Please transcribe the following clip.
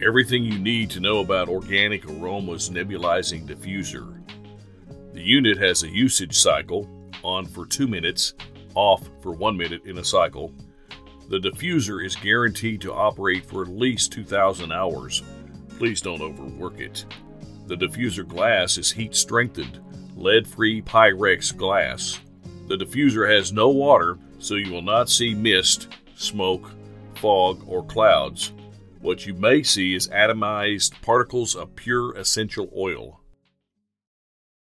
Everything you need to know about Organic Aroma's nebulizing diffuser. The unit has a usage cycle, on for 2 minutes, off for 1 minute in a cycle. The diffuser is guaranteed to operate for at least 2,000 hours. Please don't overwork it. The diffuser glass is heat-strengthened, lead-free Pyrex glass. The diffuser has no water, so you will not see mist, smoke, fog, or clouds. What you may see is atomized particles of pure essential oil.